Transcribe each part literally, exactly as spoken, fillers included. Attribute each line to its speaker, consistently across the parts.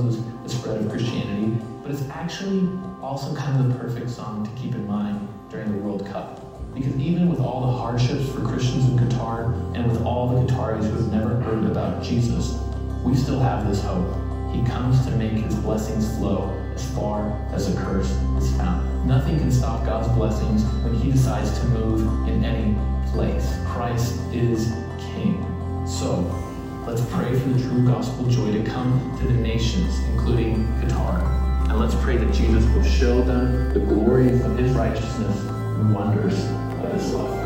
Speaker 1: oppose the spread of Christianity, but it's actually also kind of the perfect song to keep in mind during the World Cup. Because even with all the hardships for Christians in Qatar, and with all the Qataris who have never heard about Jesus, we still have this hope. He comes to make his blessings flow as far as a curse is found. Nothing can stop God's blessings when he decides to move in any place. Christ is King. So, let's pray for the true gospel joy to come to the nations, including Qatar. And let's pray that Jesus will show them the glory of his righteousness and wonders of his love.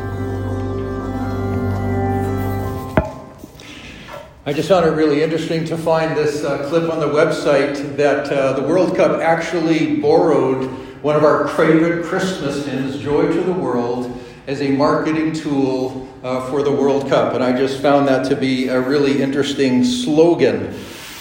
Speaker 2: I just found it really interesting to find this uh, clip on the website that uh, the World Cup actually borrowed one of our favorite Christmas hymns, Joy to the World, as a marketing tool uh, for the World Cup. And I just found that to be a really interesting slogan.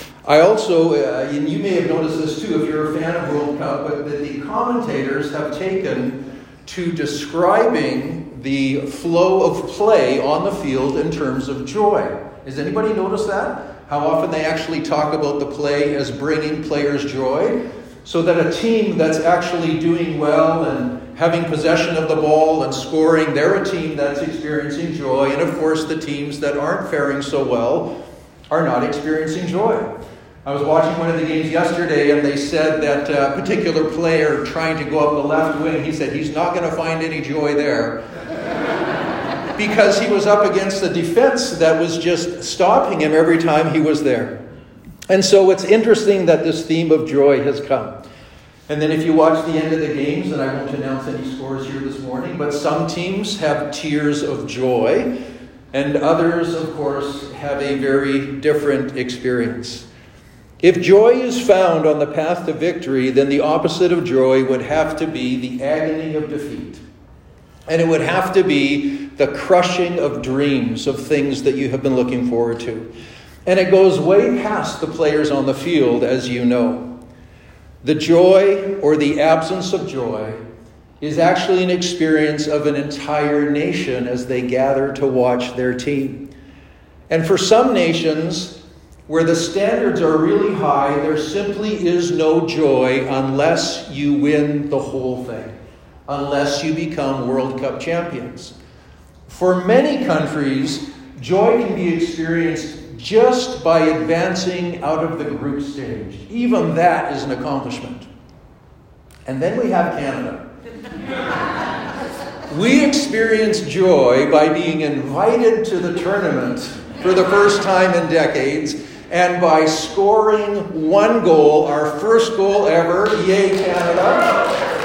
Speaker 2: I also, uh, and you may have noticed this too if you're a fan of World Cup, but that the commentators have taken to describing the flow of play on the field in terms of joy. Has anybody noticed that? How often they actually talk about the play as bringing players joy? So that a team that's actually doing well and having possession of the ball and scoring, they're a team that's experiencing joy. And of course, the teams that aren't faring so well are not experiencing joy. I was watching one of the games yesterday, and they said that a particular player trying to go up the left wing, he said he's not going to find any joy there because he was up against a defense that was just stopping him every time he was there. And so it's interesting that this theme of joy has come. And then if you watch the end of the games, and I won't announce any scores here this morning, but some teams have tears of joy, and others, of course, have a very different experience. If joy is found on the path to victory, then the opposite of joy would have to be the agony of defeat. And it would have to be the crushing of dreams, of things that you have been looking forward to. And it goes way past the players on the field, as you know. The joy, or the absence of joy, is actually an experience of an entire nation as they gather to watch their team. And for some nations, where the standards are really high, there simply is no joy unless you win the whole thing, unless you become World Cup champions. For many countries, joy can be experienced just by advancing out of the group stage. Even that is an accomplishment. And then we have Canada. We experience joy by being invited to the tournament for the first time in decades, and by scoring one goal, our first goal ever, yay Canada,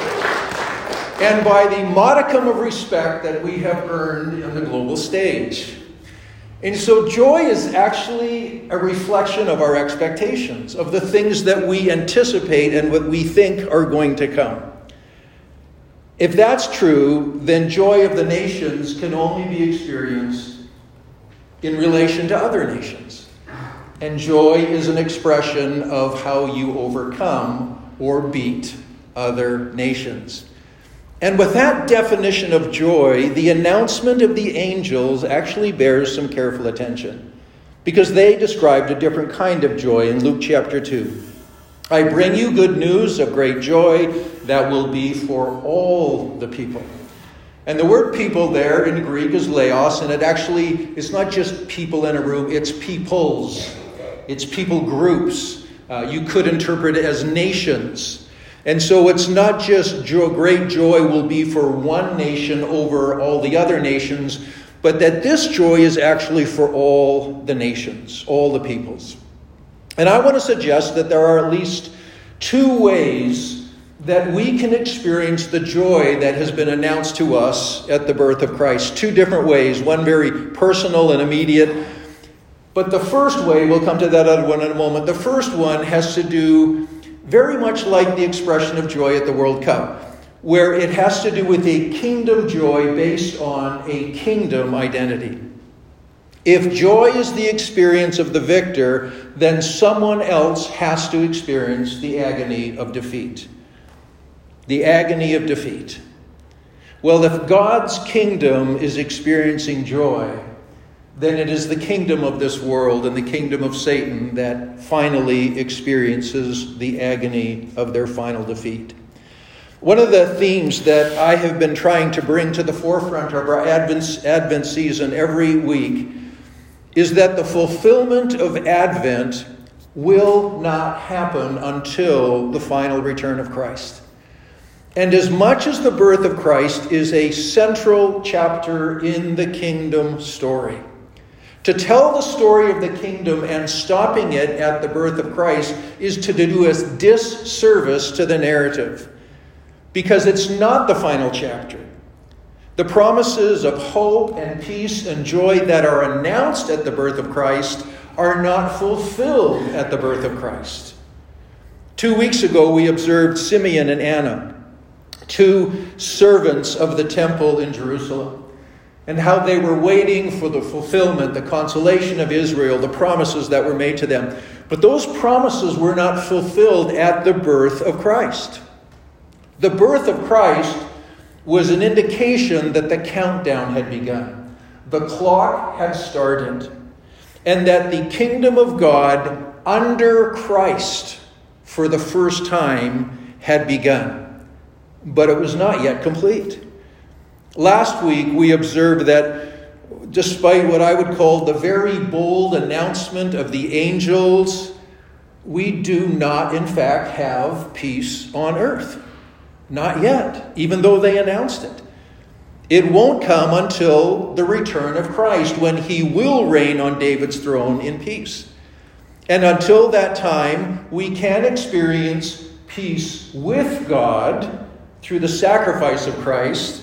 Speaker 2: and by the modicum of respect that we have earned on the global stage. And so joy is actually a reflection of our expectations, of the things that we anticipate and what we think are going to come. If that's true, then joy of the nations can only be experienced in relation to other nations. And joy is an expression of how you overcome or beat other nations. And with that definition of joy, the announcement of the angels actually bears some careful attention, because they described a different kind of joy in Luke chapter two. I bring you good news of great joy that will be for all the people. And the word people there in Greek is laos, and it actually, it's not just people in a room, it's peoples. It's people groups. Uh, you could interpret it as nations. And so it's not just joy, great joy will be for one nation over all the other nations, but that this joy is actually for all the nations, all the peoples. And I want to suggest that there are at least two ways that we can experience the joy that has been announced to us at the birth of Christ. Two different ways, one very personal and immediate. But the first way, we'll come to that other one in a moment, the first one has to do very much like the expression of joy at the World Cup, where it has to do with a kingdom joy based on a kingdom identity. If joy is the experience of the victor, then someone else has to experience the agony of defeat. The agony of defeat. Well, if God's kingdom is experiencing joy, then it is the kingdom of this world and the kingdom of Satan that finally experiences the agony of their final defeat. One of the themes that I have been trying to bring to the forefront of our Advent, Advent season every week is that the fulfillment of Advent will not happen until the final return of Christ. And as much as the birth of Christ is a central chapter in the kingdom story, to tell the story of the kingdom and stopping it at the birth of Christ is to do a disservice to the narrative, because it's not the final chapter. The promises of hope and peace and joy that are announced at the birth of Christ are not fulfilled at the birth of Christ. Two weeks ago, we observed Simeon and Anna, two servants of the temple in Jerusalem, and how they were waiting for the fulfillment, the consolation of Israel, the promises that were made to them. But those promises were not fulfilled at the birth of Christ. The birth of Christ was an indication that the countdown had begun. The clock had started, and that the kingdom of God under Christ for the first time had begun. But it was not yet complete. Last week, we observed that despite what I would call the very bold announcement of the angels, we do not, in fact, have peace on earth. Not yet, even though they announced it. It won't come until the return of Christ, when he will reign on David's throne in peace. And until that time, we can experience peace with God through the sacrifice of Christ.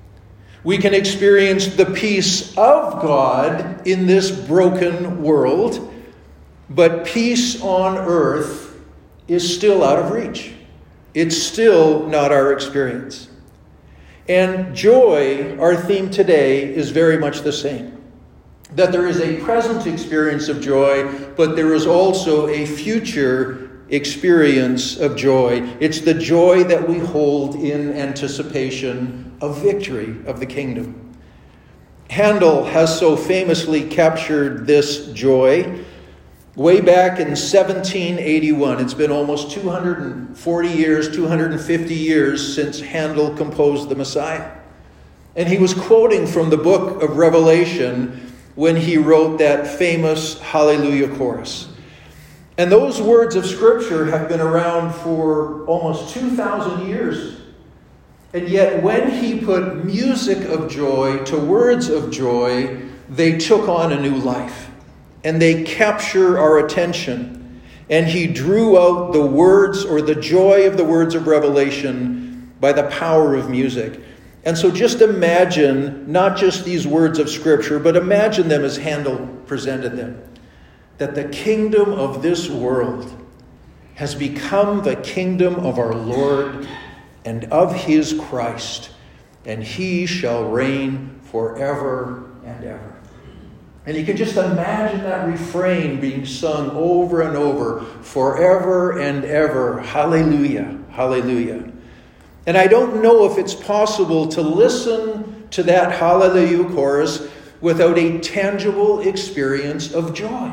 Speaker 2: We can experience the peace of God in this broken world, but peace on earth is still out of reach. It's still not our experience. And joy, our theme today, is very much the same. That there is a present experience of joy, but there is also a future experience of joy. It's the joy that we hold in anticipation of victory of the kingdom. Handel has so famously captured this joy way back in seventeen eighty-one. It's been almost two hundred forty years, two hundred fifty years since Handel composed the Messiah. And he was quoting from the book of Revelation when he wrote that famous Hallelujah chorus. And those words of Scripture have been around for almost two thousand years. And yet when he put music of joy to words of joy, they took on a new life. And they capture our attention. And he drew out the words, or the joy of the words of Revelation, by the power of music. And so just imagine not just these words of Scripture, but imagine them as Handel presented them. That the kingdom of this world has become the kingdom of our Lord and of his Christ, and he shall reign forever and ever. And you can just imagine that refrain being sung over and over, forever and ever. Hallelujah, hallelujah. And I don't know if it's possible to listen to that hallelujah chorus without a tangible experience of joy.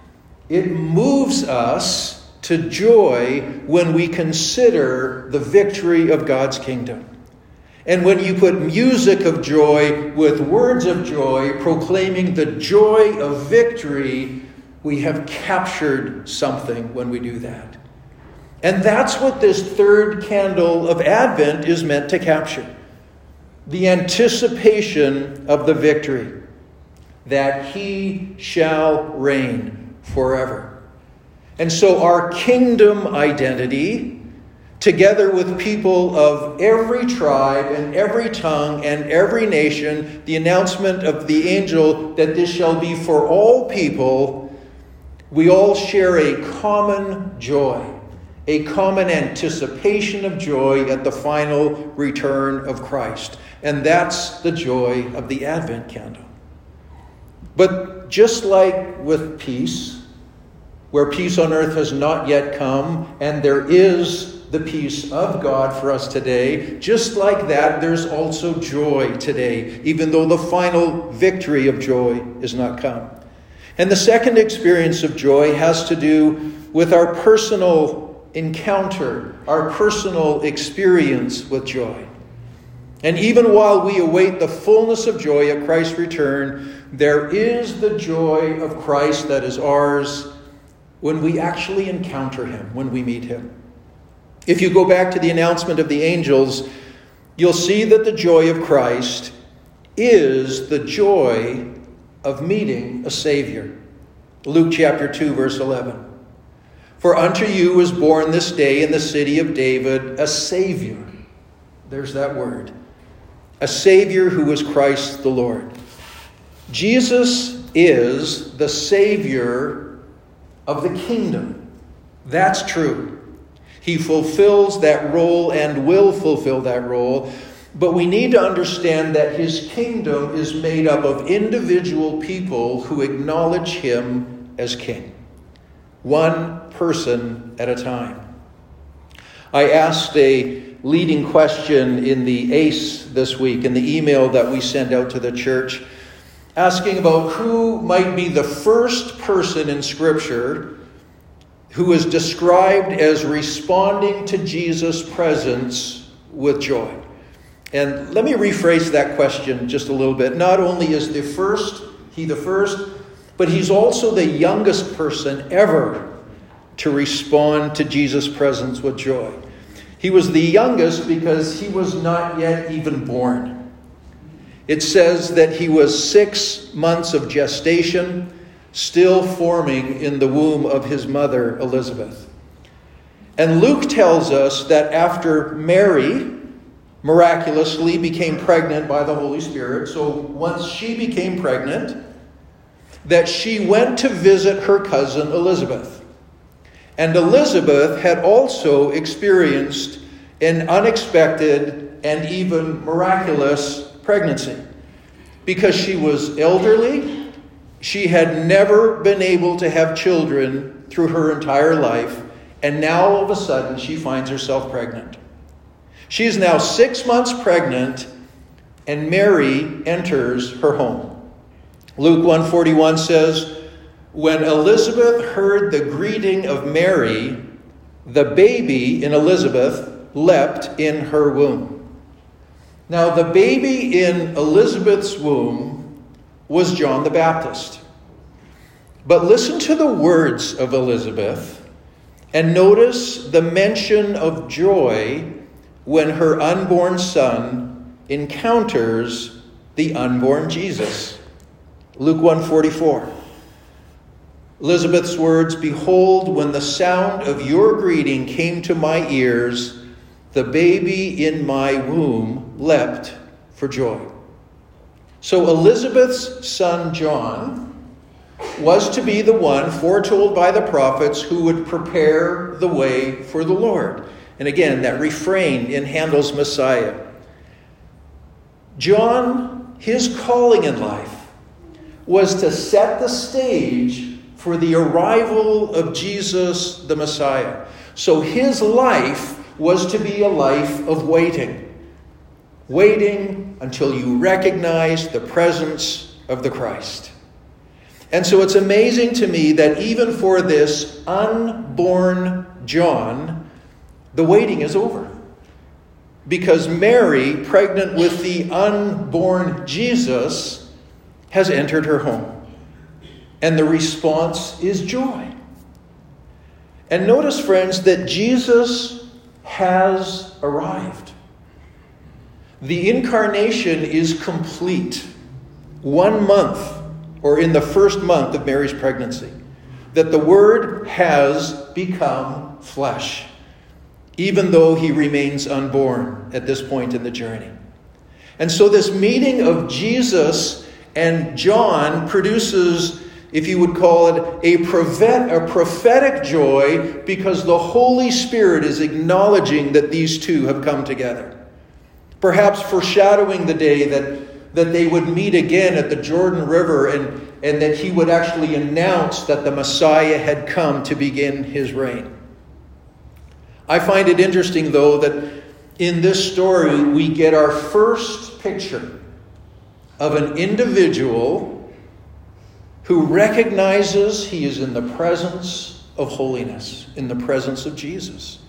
Speaker 2: It moves us to joy when we consider the victory of God's kingdom. And when you put music of joy with words of joy, proclaiming the joy of victory, we have captured something when we do that. And that's what this third candle of Advent is meant to capture. The anticipation of the victory, that he shall reign forever. And so our kingdom identity, together with people of every tribe and every tongue and every nation, the announcement of the angel that this shall be for all people, we all share a common joy, a common anticipation of joy at the final return of Christ. And that's the joy of the Advent candle. But just like with peace, where peace on earth has not yet come, and there is the peace of God for us today. Just like that, there's also joy today, even though the final victory of joy is not come. And the second experience of joy has to do with our personal encounter, our personal experience with joy. And even while we await the fullness of joy at Christ's return, there is the joy of Christ that is ours when we actually encounter him, when we meet him. If you go back to the announcement of the angels, you'll see that the joy of Christ is the joy of meeting a Savior. Luke chapter two, verse eleven. For unto you was born this day in the city of David a Savior. There's that word. A Savior who is Christ the Lord. Jesus is the Savior of the kingdom. That's true. He fulfills that role and will fulfill that role. But we need to understand that his kingdom is made up of individual people who acknowledge him as king. One person at a time. I asked a leading question in the A C E this week, in the email that we send out to the church, asking about who might be the first person in Scripture who is described as responding to Jesus' presence with joy. And let me rephrase that question just a little bit. Not only is the first, he the first, but he's also the youngest person ever to respond to Jesus' presence with joy. He was the youngest because he was not yet even born. It says that he was six months of gestation, still forming in the womb of his mother, Elizabeth. And Luke tells us that after Mary miraculously became pregnant by the Holy Spirit, so once she became pregnant, that she went to visit her cousin Elizabeth. And Elizabeth had also experienced an unexpected and even miraculous pregnancy. Because she was elderly, she had never been able to have children through her entire life, and now all of a sudden she finds herself pregnant. She is now six months pregnant, and Mary enters her home. Luke one forty-one says, when Elizabeth heard the greeting of Mary, the baby in Elizabeth leapt in her womb. Now, the baby in Elizabeth's womb was John the Baptist. But listen to the words of Elizabeth and notice the mention of joy when her unborn son encounters the unborn Jesus. Luke one forty-four. Elizabeth's words, behold, when the sound of your greeting came to my ears, the baby in my womb leapt for joy. So Elizabeth's son John was to be the one foretold by the prophets who would prepare the way for the Lord. And again, that refrain in Handel's Messiah. John, his calling in life was to set the stage for the arrival of Jesus the Messiah. So his life was to be a life of waiting. Waiting until you recognize the presence of the Christ. And so it's amazing to me that even for this unborn John, the waiting is over. Because Mary, pregnant with the unborn Jesus, has entered her home. And the response is joy. And notice, friends, that Jesus has arrived. The incarnation is complete. One month, or in the first month of Mary's pregnancy, that the Word has become flesh, even though he remains unborn at this point in the journey. And so this meeting of Jesus and John produces, if you would call it, a prophet, a prophetic joy, because the Holy Spirit is acknowledging that these two have come together. Perhaps foreshadowing the day that, that they would meet again at the Jordan River, and, and that he would actually announce that the Messiah had come to begin his reign. I find it interesting, though, that in this story we get our first picture of an individual who recognizes he is in the presence of holiness, in the presence of Jesus.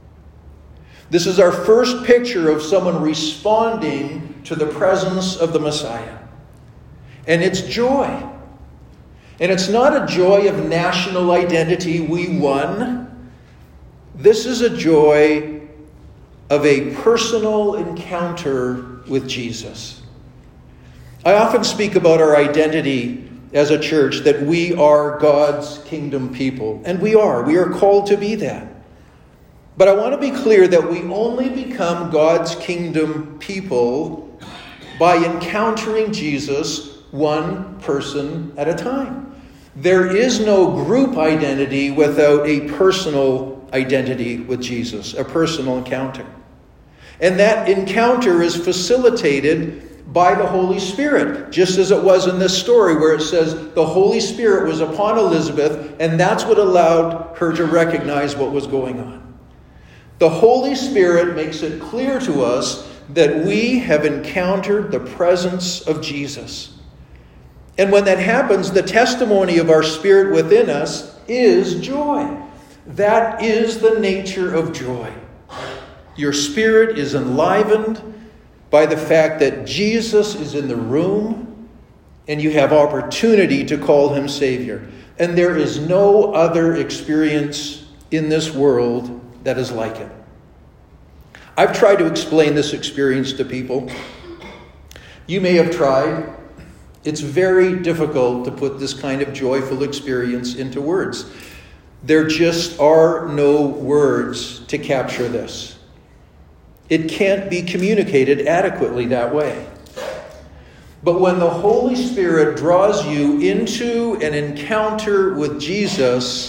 Speaker 2: This is our first picture of someone responding to the presence of the Messiah. And it's joy. And it's not a joy of national identity, we won. This is a joy of a personal encounter with Jesus. I often speak about our identity as a church, that we are God's kingdom people. And we are. We are called to be that. But I want to be clear that we only become God's kingdom people by encountering Jesus one person at a time. There is no group identity without a personal identity with Jesus, a personal encounter. And that encounter is facilitated by the Holy Spirit, just as it was in this story where it says the Holy Spirit was upon Elizabeth, and that's what allowed her to recognize what was going on. The Holy Spirit makes it clear to us that we have encountered the presence of Jesus. And when that happens, the testimony of our spirit within us is joy. That is the nature of joy. Your spirit is enlivened by the fact that Jesus is in the room and you have opportunity to call him Savior. And there is no other experience in this world that is like it. I've tried to explain this experience to people. You may have tried. It's very difficult to put this kind of joyful experience into words. There just are no words to capture this. It can't be communicated adequately that way. But when the Holy Spirit draws you into an encounter with Jesus,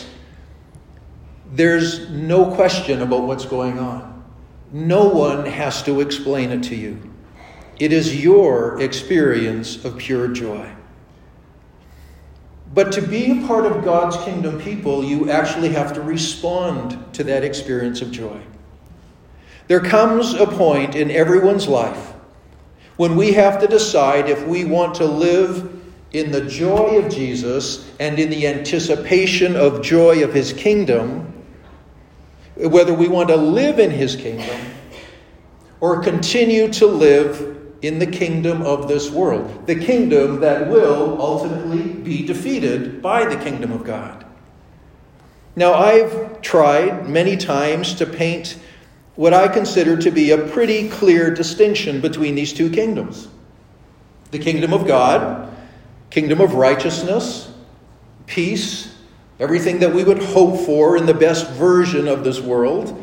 Speaker 2: there's no question about what's going on. No one has to explain it to you. It is your experience of pure joy. But to be a part of God's kingdom people, you actually have to respond to that experience of joy. There comes a point in everyone's life when we have to decide if we want to live in the joy of Jesus and in the anticipation of joy of his kingdom, whether we want to live in his kingdom or continue to live in the kingdom of this world, the kingdom that will ultimately be defeated by the kingdom of God. Now, I've tried many times to paint what I consider to be a pretty clear distinction between these two kingdoms. The kingdom of God, kingdom of righteousness, peace, everything that we would hope for in the best version of this world.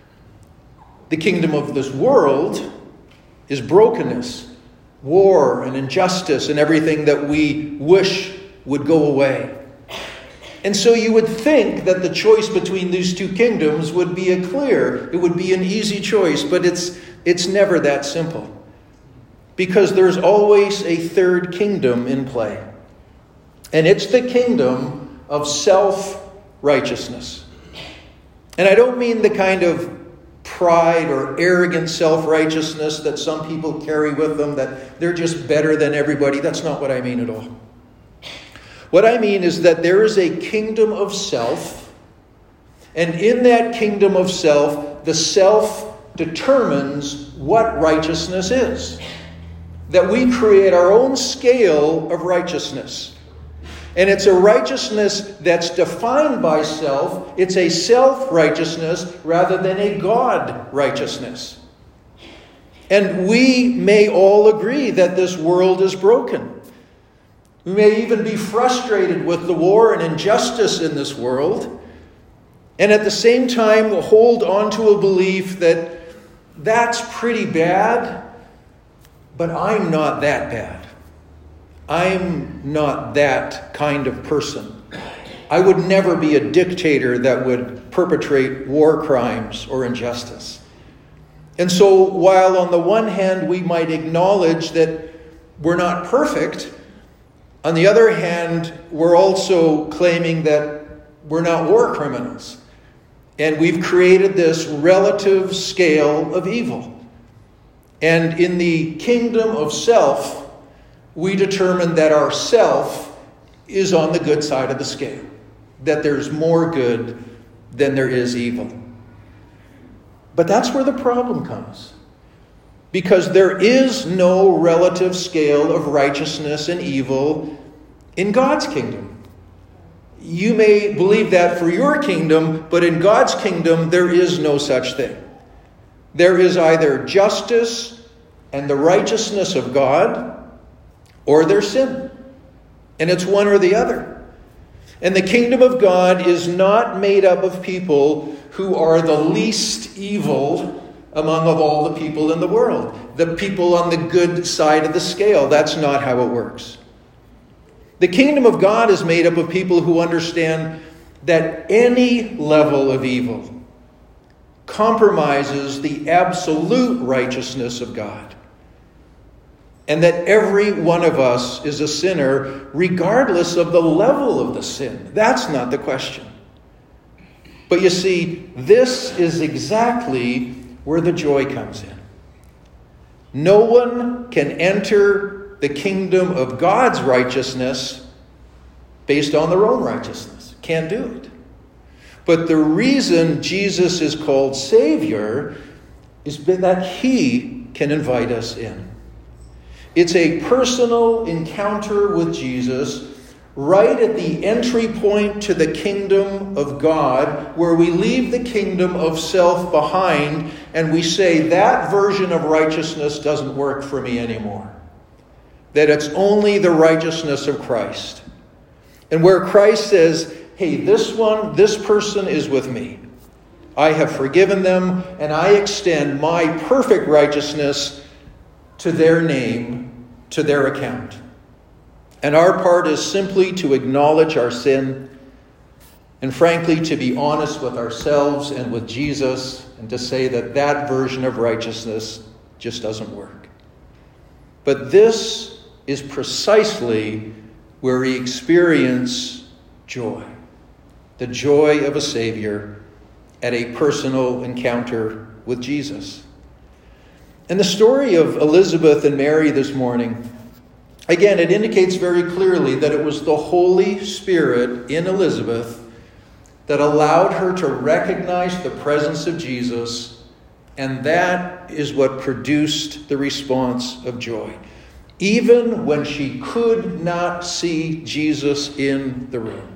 Speaker 2: The kingdom of this world is brokenness, war, and injustice, and everything that we wish would go away. And so you would think that the choice between these two kingdoms would be a clear, it would be an easy choice, but it's it's never that simple. Because there's always a third kingdom in play. And it's the kingdom of self-righteousness. And I don't mean the kind of pride or arrogant self-righteousness that some people carry with them, that they're just better than everybody. That's not what I mean at all. What I mean is that there is a kingdom of self, and in that kingdom of self, the self determines what righteousness is. That we create our own scale of righteousness. And it's a righteousness that's defined by self. It's a self-righteousness rather than a God-righteousness. And we may all agree that this world is broken. We may even be frustrated with the war and injustice in this world. And at the same time, hold on to a belief that that's pretty bad, but I'm not that bad. I'm not that kind of person. I would never be a dictator that would perpetrate war crimes or injustice. And so while on the one hand we might acknowledge that we're not perfect, on the other hand we're also claiming that we're not war criminals. And we've created this relative scale of evil. And in the kingdom of self, we determine that our self is on the good side of the scale, that there's more good than there is evil. But that's where the problem comes, because there is no relative scale of righteousness and evil in God's kingdom. You may believe that for your kingdom, but in God's kingdom, there is no such thing. There is either justice and the righteousness of God, or there's sin. And it's one or the other. And the kingdom of God is not made up of people who are the least evil among of all the people in the world. The people on the good side of the scale. That's not how it works. The kingdom of God is made up of people who understand that any level of evil compromises the absolute righteousness of God. And that every one of us is a sinner regardless of the level of the sin. That's not the question. But you see, this is exactly where the joy comes in. No one can enter the kingdom of God's righteousness based on their own righteousness. Can't do it. But the reason Jesus is called Savior is that he can invite us in. It's a personal encounter with Jesus right at the entry point to the kingdom of God, where we leave the kingdom of self behind and we say that version of righteousness doesn't work for me anymore. That it's only the righteousness of Christ. And where Christ says, hey, this one, this person is with me. I have forgiven them, and I extend my perfect righteousness to their name, to their account. And our part is simply to acknowledge our sin, and frankly, to be honest with ourselves and with Jesus, and to say that that version of righteousness just doesn't work. But this is precisely where we experience joy. The joy of a Savior at a personal encounter with Jesus. And the story of Elizabeth and Mary this morning, again, it indicates very clearly that it was the Holy Spirit in Elizabeth that allowed her to recognize the presence of Jesus, and that is what produced the response of joy. Even when she could not see Jesus in the room.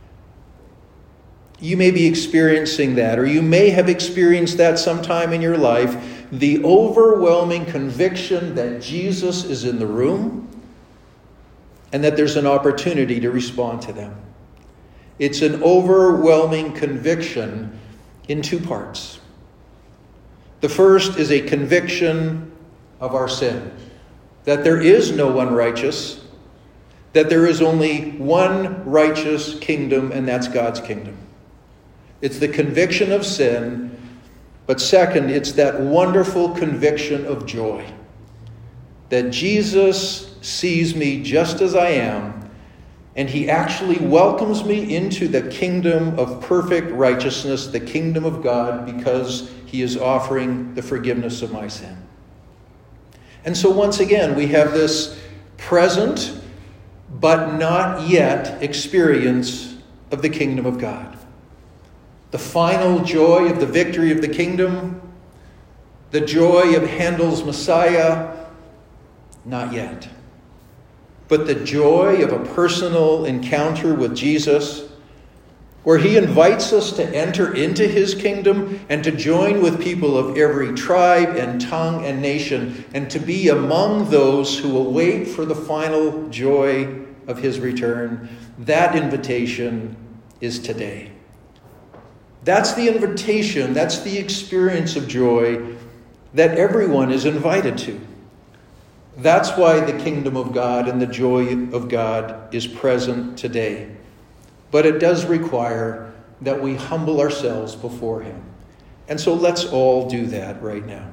Speaker 2: You may be experiencing that, or you may have experienced that sometime in your life, the overwhelming conviction that Jesus is in the room and that there's an opportunity to respond to them. It's an overwhelming conviction in two parts. The first is a conviction of our sin. That there is no one righteous, that there is only one righteous kingdom, and that's God's kingdom. It's the conviction of sin, but second, it's that wonderful conviction of joy. That Jesus sees me just as I am, and he actually welcomes me into the kingdom of perfect righteousness, the kingdom of God, because he is offering the forgiveness of my sin. And so once again, we have this present, but not yet experience of the kingdom of God. The final joy of the victory of the kingdom, the joy of Handel's Messiah, not yet. But the joy of a personal encounter with Jesus, where he invites us to enter into his kingdom and to join with people of every tribe and tongue and nation, and to be among those who await for the final joy of his return. That invitation is today. That's the invitation, that's the experience of joy that everyone is invited to. That's why the kingdom of God and the joy of God is present today. But it does require that we humble ourselves before him. And so let's all do that right now.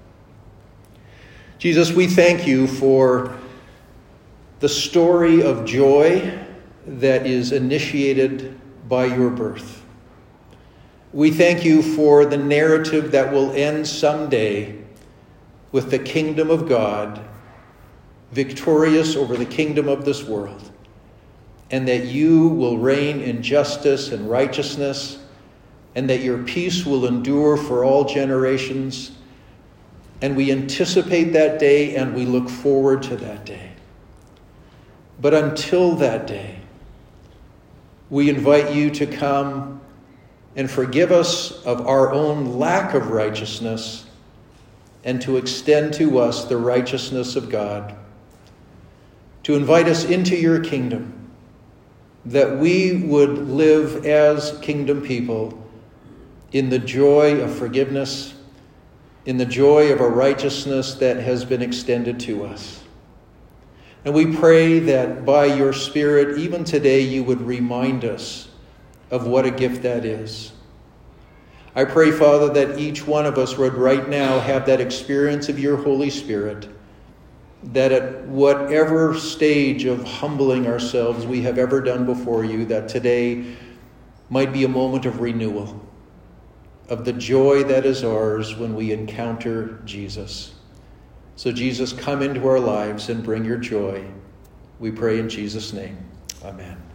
Speaker 2: Jesus, we thank you for the story of joy that is initiated by your birth. We thank you for the narrative that will end someday with the kingdom of God victorious over the kingdom of this world, and that you will reign in justice and righteousness, and that your peace will endure for all generations. And we anticipate that day, and we look forward to that day. But until that day, we invite you to come and forgive us of our own lack of righteousness, and to extend to us the righteousness of God, to invite us into your kingdom, that we would live as kingdom people in the joy of forgiveness, in the joy of a righteousness that has been extended to us. And we pray that by your Spirit, even today, you would remind us of what a gift that is. I pray, Father, that each one of us would right now have that experience of your Holy Spirit, that at whatever stage of humbling ourselves we have ever done before you, that today might be a moment of renewal, of the joy that is ours when we encounter Jesus. So Jesus, come into our lives and bring your joy. We pray in Jesus' name. Amen.